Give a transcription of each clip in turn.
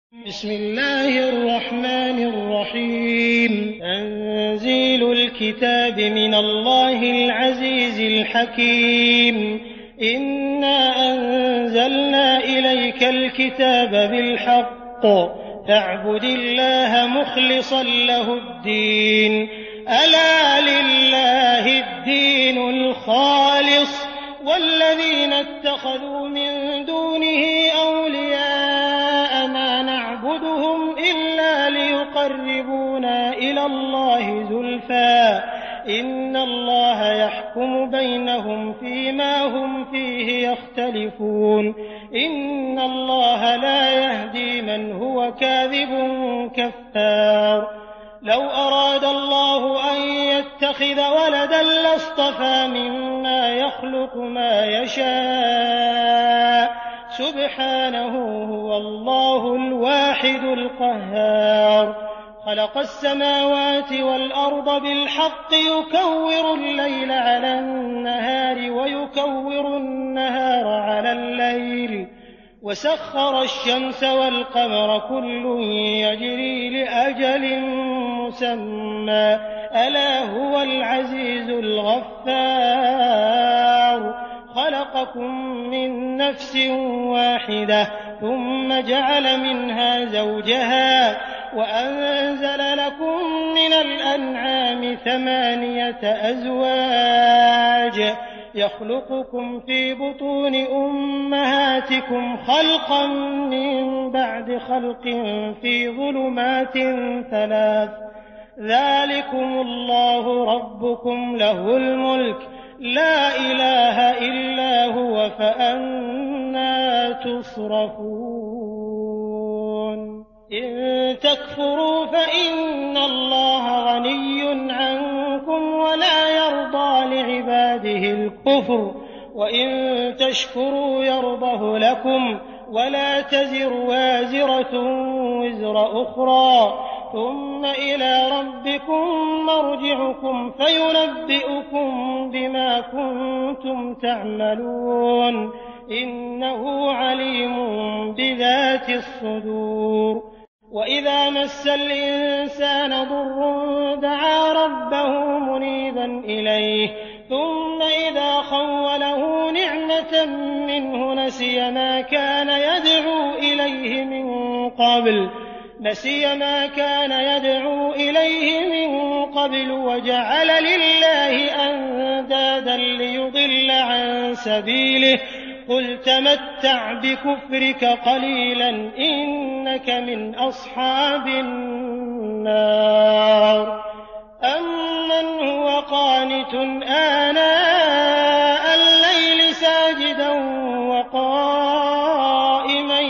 بسم الله الرحمن الرحيم. تنزيل الكتاب من الله العزيز الحكيم. إنا أنزلنا إليك الكتاب بالحق فاعبد الله مخلصا له الدين. ألا لله الدين الخالص والذين اتخذوا من دونه أولياء ما نعبدهم إلا ليقربونا إلى الله زلفى إن الله يحكم بينهم فيما هم فيه يختلفون. إن الله لا يهدي من هو كاذب كفار. لو أراد الله أن يتخذ ولدا لاصطفى مما يخلق ما يشاء سبحانه هو الله الواحد القهار. خلق السماوات والأرض بالحق يكور الليل على النهار ويكور النهار على الليل وسخر الشمس والقمر كل يجري لأجل مسمى ألا هو العزيز الغفار. خلقكم من نفس واحدة ثم جعل منها زوجها وأنزل لكم من الأنعام 8 أزواج يخلقكم في بطون أمهاتكم خلقا من بعد خلق في ظلمات 3 ذلكم الله ربكم له الملك لا إله إلا هو فأنى تصرفون. إن تكفروا فإن الله غني عنكم ولا يرضى لعباده الكفر وإن تشكروا يرضه لكم ولا تزر وازرة وزر أخرى ثم إلى ربكم مرجعكم فينبئكم بما كنتم تعملون إنه عليم بذات الصدور. وإذا مس الإنسان ضر دعا ربه منيبا إليه ثم إذا خوله نعمة منه نسي ما كان يدعو إليه من قبل وجعل لله أندادا ليضل عن سبيله قل تمتع بكفرك قليلا إنك من أصحاب النار. أمن هو قانت آناء الليل ساجدا وقائما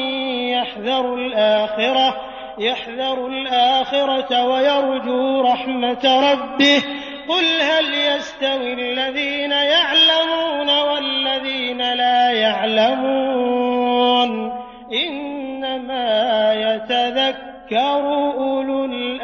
يحذر الآخرة ويرجو رحمة ربه قل هل يستوي الذين يعلمون والذين لا يعلمون إنما يتذكر أولو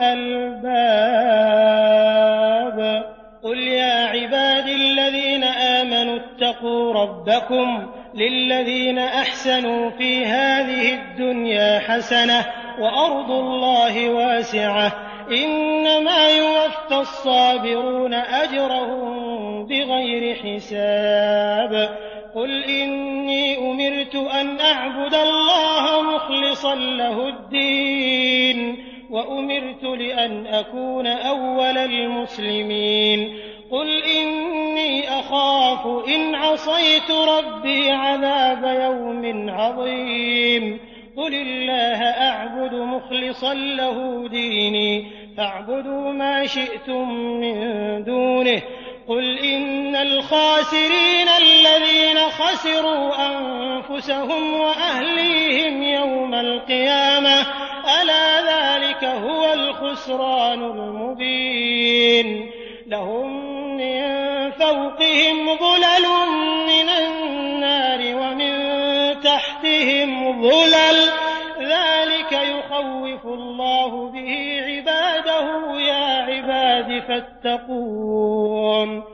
الألباب. قل يا عبادي الذين آمنوا اتقوا ربكم للذين أحسنوا في هذه الدنيا حسنة وأرض الله واسعة إنما يوفى الصابرون أجرهم بغير حساب. قل إني أمرت أن أعبد الله مخلصا له الدين وأمرت لأن أكون أول المسلمين. قل إني أخاف إن عصيت ربي عذاب يوم عظيم. قل الله أعبد مخلصا له ديني فاعبدوا ما شئتم من دونه. قل إن الخاسرين الذين خسروا أنفسهم وأهليهم يوم القيامة ألا ذلك هو الخسران المبين. لهم من فوقهم ظلل من النار ومن تحتهم ظلل ذلك يخوف الله به عباده يا عباد فاتقون.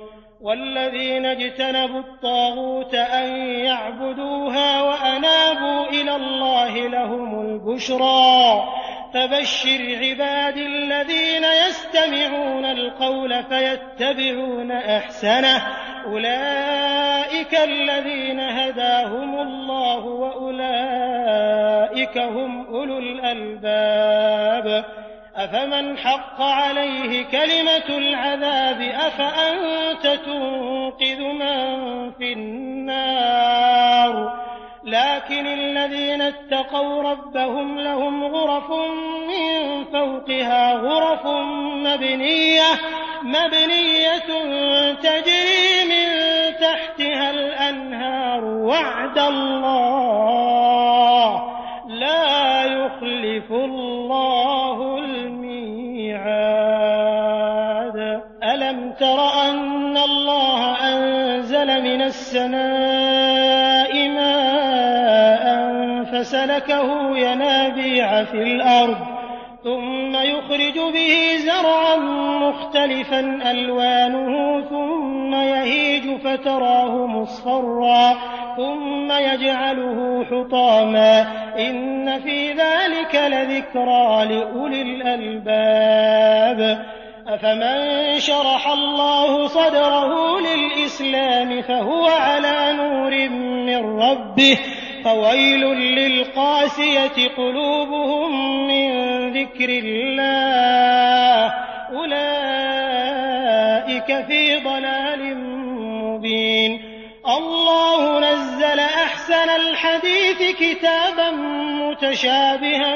والذين اجتنبوا الطاغوت أن يعبدوها وأنابوا إلى الله لهم البشرى فبشر عبادي الذين يستمعون القول فيتبعون أحسنه أولئك الذين هداهم الله وأولئك هم أولو الألباب أفمن حق عليه كلمة العذاب أفأنت تنقذ من في النار لكن الذين اتقوا ربهم لهم غرف من فوقها غرف مبنية تجري من تحتها الأنهار وعد الله لا يخلف الله الميعاد ألم تر أن الله أنزل من السماء ماء فسلكه ينابيع في الأرض ثم يخرج به زرعا مختلفا ألوانه ثم يهيج فتراه مصفرا ثم يجعله حطاما إن في ذلك لذكرى لأولي الألباب أفمن شرح الله صدره للإسلام فهو على نور من ربه فويل للقاسية قلوبهم من ذكر الله أولئك في ضلال مبين الله نزل أحسن الحديث كتابا متشابها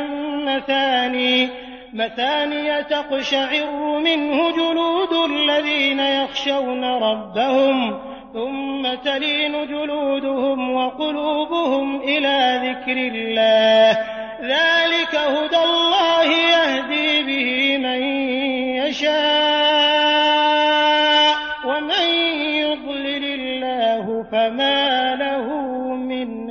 مثانية تقشعر منه جلود الذين يخشون ربهم ثم تلين جلودهم وقلوبهم إلى ذكر الله ذلك هدى الله يهدي به من يشاء ومن يضلل الله فما له من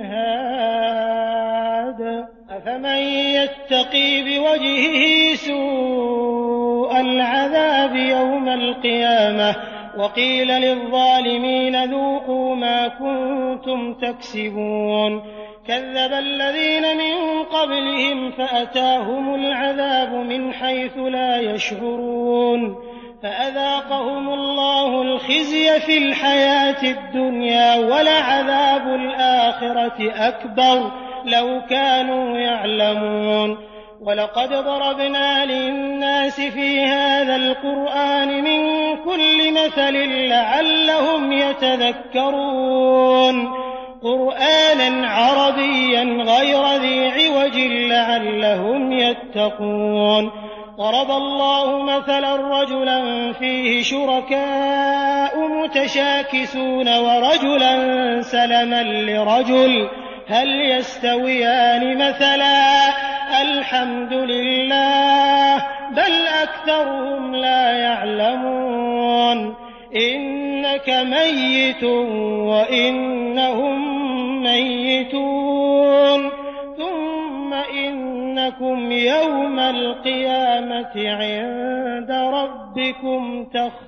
هاد أفمن يتقي بوجهه سوء العذاب يوم القيامة وقيل للظالمين ذوقوا ما كنتم تكسبون كذب الذين من قبلهم فأتاهم العذاب من حيث لا يشعرون فأذاقهم الله الخزي في الحياة الدنيا ولعذاب الآخرة أكبر لو كانوا يعلمون ولقد ضربنا للناس في هذا القرآن من كل مثل لعلهم يتذكرون قرآنا عربيا غير ذي عوج لعلهم يتقون ضرب الله مثلا رجلا فيه شركاء متشاكسون ورجلا سلما لرجل هل يستويان مثلا الحمد لله بل أكثرهم لا يعلمون إنك ميت وإنهم ميتون ثم إنكم يوم القيامة عند ربكم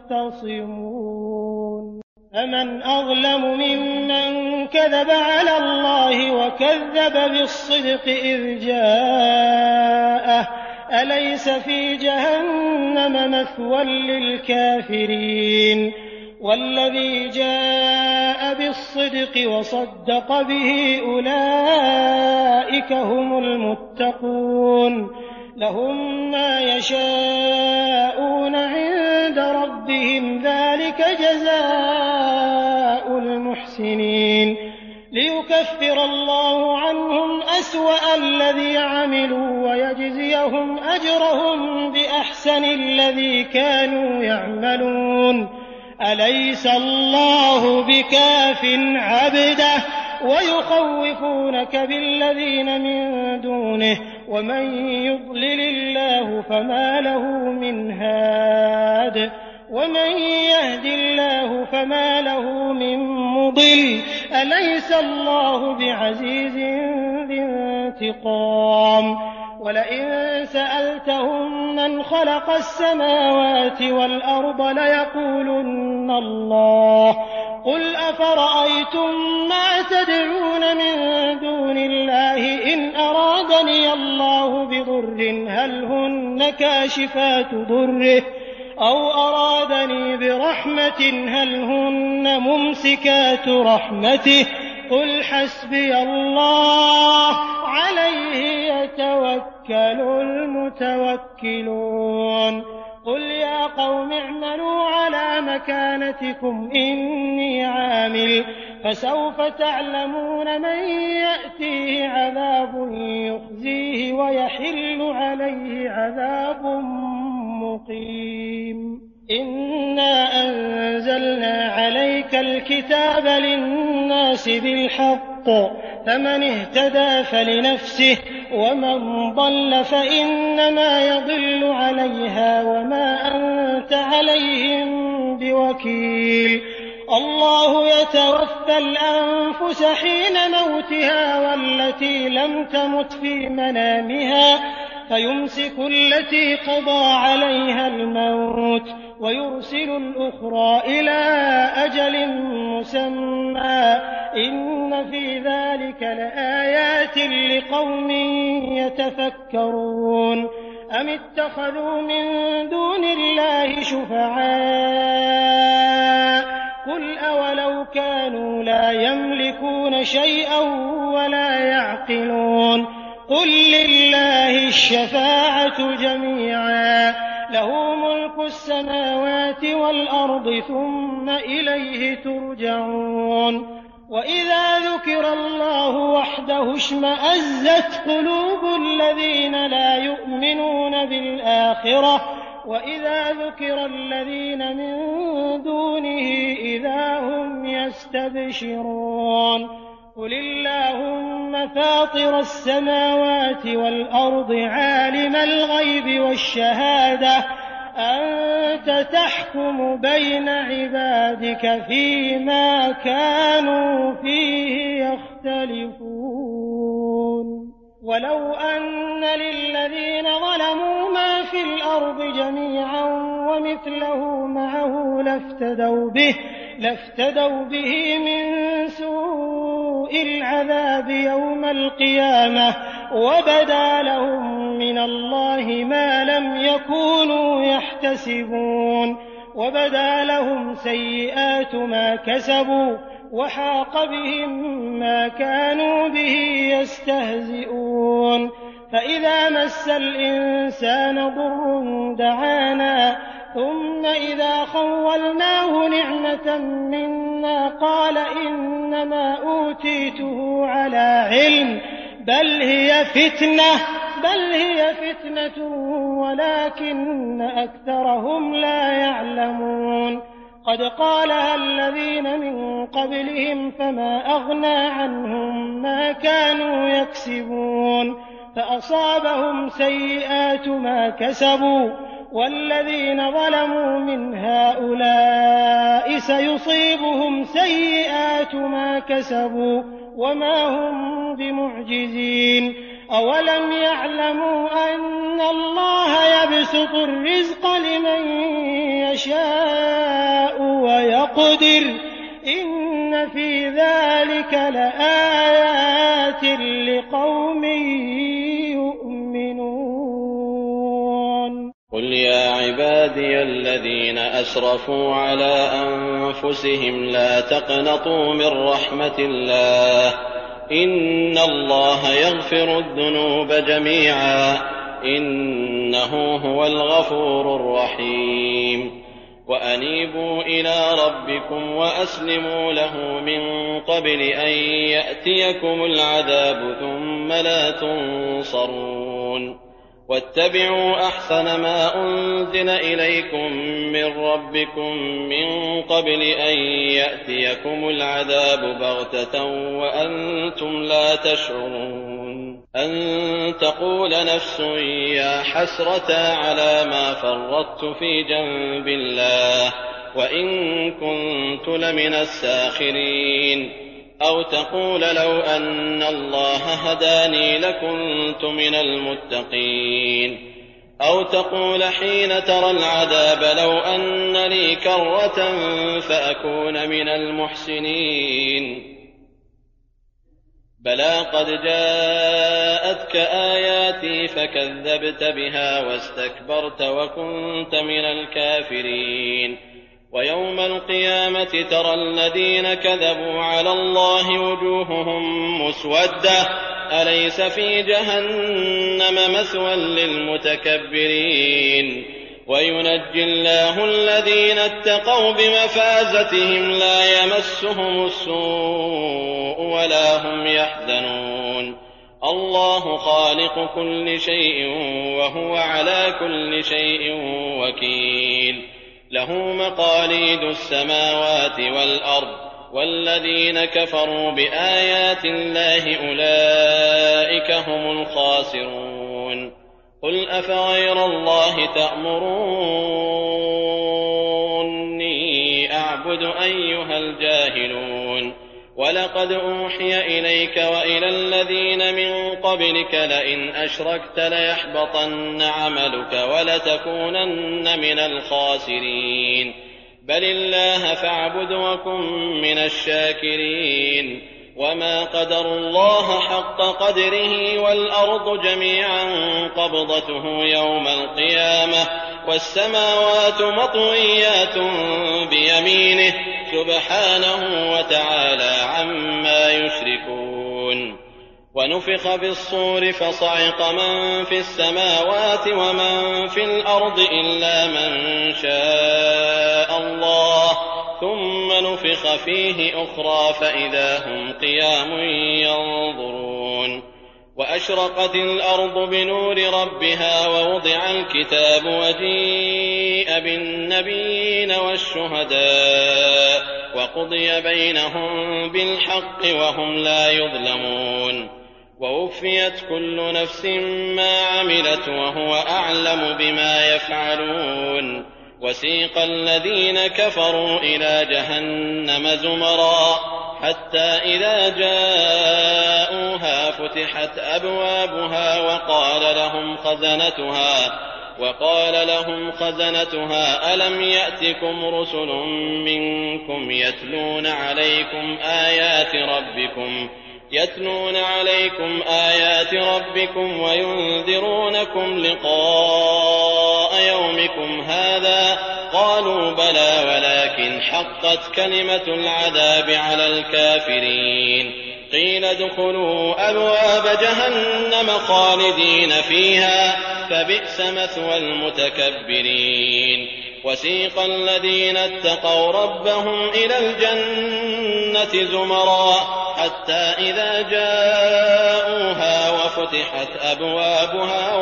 تختصمون فمن أظلم ممن كذب على الله وكذب بالصدق إذ جاءه أليس في جهنم مثوى للكافرين والذي جاء بالصدق وصدق به أولئك هم المتقون لهم ما يشاءون عند ربهم ذلك جزاء المحسنين ليكفر الله عنهم أسوأ الذي عملوا ويجزيهم أجرهم بأحسن الذي كانوا يعملون أليس الله بكاف عبده ويخوفونك بالذين من دونه ومن يضلل الله فما له من هاد ومن يهد الله فما له من مضل أليس الله بعزيز ذي انتقام وَلَئِن سَأَلْتَهُم مَّنْ خَلَقَ السَّمَاوَاتِ وَالْأَرْضَ لَيَقُولُنَّ اللَّهُ ۚ قُلْ أَفَرَأَيْتُم مَّا تَدْعُونَ مِن دُونِ اللَّهِ إِنْ أَرَادَنِيَ اللَّهُ بِضُرٍّ هَلْ هُنَّ كَاشِفَاتُ ضُرِّهِ أَوْ أَرَادَنِي بِرَحْمَةٍ هَلْ هُنَّ مُمْسِكَاتُ رَحْمَتِهِ قُلْ حَسْبِيَ اللَّهُ عَلَيْهِ يَتَوَكَّلُ الْمُتَوَكِّلُونَ قُلْ يَا قَوْمِ اعْمَلُوا عَلَىٰ مَكَانَتِكُمْ إِنِّي عَامِلٌ ۖ فَسَوْفَ تَعْلَمُونَ مَن يَأْتِيهِ عَذَابٌ يُخْزِيهِ وَيَحِلُّ عَلَيْهِ عَذَابٌ مُّقِيمٌ إِنَّا أَنزَلْنَا عَلَيْكَ الْكِتَابَ لِلنَّاسِ بِالْحَقِّ ۖ فَمَنِ اهْتَدَىٰ فَلِنَفْسِهِ وَمَن ضَلَّ فَإِنَّمَا يَضِلُّ عَلَيْهَا وَمَا أَنتَ عَلَيْهِم بِوَكِيلٍ اللَّهُ يَتَوَفَّى الْأَنفُسَ حِينَ مَوْتِهَا وَالَّتِي لَمْ تَمُتْ فِي مَنَامِهَا فَيُمْسِكُ الَّتِي قَضَىٰ عَلَيْهَا الْمَوْتَ وَيُرْسِلُ الْأُخْرَىٰ إِلَىٰ أَجَلٍ مُّسَمًّى ۚ إِنَّ فِي ذَٰلِكَ لَآيَاتٍ لِّقَوْمٍ يَتَفَكَّرُونَ أَمِ اتَّخَذُوا مِن دُونِ اللَّهِ شُفَعَاءَ ۚ قُلْ أَوَلَوْ كَانُوا لَا يَمْلِكُونَ شَيْئًا وَلَا يَعْقِلُونَ قُل لِّلَّهِ الشَّفَاعَةُ جَمِيعًا ۖ لَّهُ مُلْكُ السَّمَاوَاتِ وَالْأَرْضِ ثُمَّ إِلَيْهِ تُرْجَعُونَ وَإِذَا ذُكِرَ اللَّهُ وَحْدَهُ اشْمَأَزَّتْ قُلُوبُ الَّذِينَ لَا يُؤْمِنُونَ بِالْآخِرَةِ وَإِذَا ذُكِرَ الَّذِينَ مِن دُونِهِ إِذَا هُمْ يَسْتَبْشِرُونَ قُلِ اللَّهُمَّ فَاطِرَ السَّمَاوَاتِ وَالْأَرْضِ عَالِمَ الْغَيْبِ وَالشَّهَادَةِ أَنتَ تَحْكُمُ بَيْنَ عِبَادِكَ فِيمَا كَانُوا فِيهِ يَخْتَلِفُونَ وَلَوْ أَنَّ لِلَّذِينَ ظَلَمُوا مَا فِي الْأَرْضِ جَمِيعًا وَمِثْلَهُ مَعَهُ لَافْتَدَوْا بِهِ مِن سُوءِ الْعَذَابِ يَوْمَ الْقِيَامَةِ وَبَدَا لَهُم مِّنَ اللَّهِ مَا لَمْ يَكُونُوا يَحْتَسِبُونَ وَبَدَا لَهُمْ سَيِّئَاتُ مَا كَسَبُوا وَحَاقَ بِهِم مَّا كَانُوا بِهِ يَسْتَهْزِئُونَ فَإِذَا مَسَّ الْإِنسَانَ ضُرٌّ دَعَانَا ثُمَّ إِذَا خَوَّلْنَاهُ نِعْمَةً مِّنَّا قَالَ إِنَّمَا أُوتِيتُهُ عَلَىٰ عِلْمٍ بَلْ هِيَ فِتْنَةٌ وَلَٰكِنَّ أَكْثَرَهُمْ لَا يَعْلَمُونَ قَدْ قَالَهَا الَّذِينَ مِن قَبْلِهِمْ فَمَا أَغْنَىٰ عَنْهُم مَّا كَانُوا يَكْسِبُونَ فَأَصَابَهُمْ سَيِّئَاتُ مَا كَسَبُوا وَالَّذِينَ ظَلَمُوا مِنْ هَٰؤُلَاءِ سَيُصِيبُهُمْ سَيِّئَاتُ مَا كَسَبُوا وَمَا هُم بِمُعْجِزِينَ أَوَلَمْ يَعْلَمُوا أَنَّ اللَّهَ يَبْسُطُ الرِّزْقَ لِمَن يَشَاءُ وَيَقْدِرُ إِنَّ فِي ذَٰلِكَ لَآيَاتٍ لِّقَوْمٍ يُؤْمِنُونَ قُلْ يَا عِبَادِيَ الَّذِينَ أَسْرَفُوا عَلَىٰ أَنفُسِهِمْ لَا تَقْنَطُوا مِن رَّحْمَةِ اللَّهِ ۚ إِنَّ اللَّهَ يَغْفِرُ الذُّنُوبَ جَمِيعًا ۚ إِنَّهُ هُوَ الْغَفُورُ الرَّحِيمُ وَأَنِيبُوا إِلَىٰ رَبِّكُمْ وَأَسْلِمُوا لَهُ مِن قَبْلِ أَن يَأْتِيَكُمُ الْعَذَابُ ثُمَّ لَا تُنصَرُونَ وَاتَّبِعُوا أَحْسَنَ مَا أُنزِلَ إِلَيْكُم مِّن رَّبِّكُم مِّن قَبْلِ أَن يَأْتِيَكُمُ الْعَذَابُ بَغْتَةً وَأَنتُمْ لَا تَشْعُرُونَ أَن تَقُولَ نَفْسٌ يَا حَسْرَتَا عَلَىٰ مَا فَرَّطتُ فِي جَنبِ اللَّهِ وَإِن كُنتُ لَمِنَ السَّاخِرِينَ أو تقول لو أن الله هداني لكنت من المتقين، أو تقول حين ترى العذاب لو أن لي كرة فأكون من المحسنين. بلى قد جاءتك آياتي فكذبت بها واستكبرت وكنت من الكافرين. ويوم القيامة ترى الذين كذبوا على الله وجوههم مسودة أليس في جهنم مثوى للمتكبرين. وينجي الله الذين اتقوا بمفازتهم لا يمسهم السوء ولا هم يحزنون. الله خالق كل شيء وهو على كل شيء وكيل. له مقاليد السماوات والأرض والذين كفروا بآيات الله أولئك هم الخاسرون. قل أفغير الله تأمروني أعبد أيها الجاهلون. ولقد أوحي إليك وإلى الذين من قبلك لئن أشركت ليحبطن عملك ولتكونن من الخاسرين. بل الله فاعبد وكن من الشاكرين. وما قدروا الله حق قدره والأرض جميعا قبضته يوم القيامة والسماوات مطويات بيمينه سبحانه وتعالى عما يشركون. ونفخ بالصور فصعق من في السماوات ومن في الأرض إلا من شاء الله ثم نفخ فيه أخرى فإذا هم قيام ينظرون. وأشرقت الأرض بنور ربها ووضع الكتاب وجيء بالنبيين والشهداء وقضي بينهم بالحق وهم لا يظلمون. ووفيت كل نفس ما عملت وهو أعلم بما يفعلون. وسيق الذين كفروا إلى جهنم زمرا حتى إذا جاءوها فتحت أبوابها وقال لهم خزنتها ألم يأتكم رسل منكم يتلون عليكم آيات ربكم وينذرونكم لقاء يومكم هذا قالوا بلى ولكن حقت كلمة العذاب على الكافرين. قيل ادخلوا أبواب جهنم خالدين فيها فبئس مثوى المتكبرين. وسيق الذين اتقوا ربهم إلى الجنة زمرا حتى إذا جاءوها وفتحت أبوابها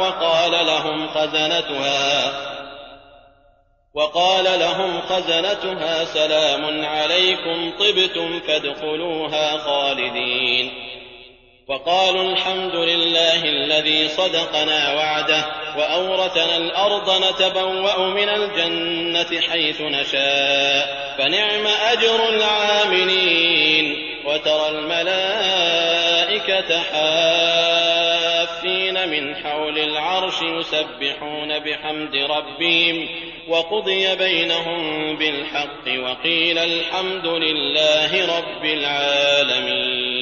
وقال لهم خزنتها سلام عليكم طبتم فادخلوها خالدين. وقالوا الحمد لله الذي صدقنا وعده وأورثنا الأرض نتبوأ من الجنة حيث نشاء فنعم أجر العاملين. وترى الملائكة حافين من حول العرش يسبحون بحمد ربهم وقضي بينهم بالحق وقيل الحمد لله رب العالمين.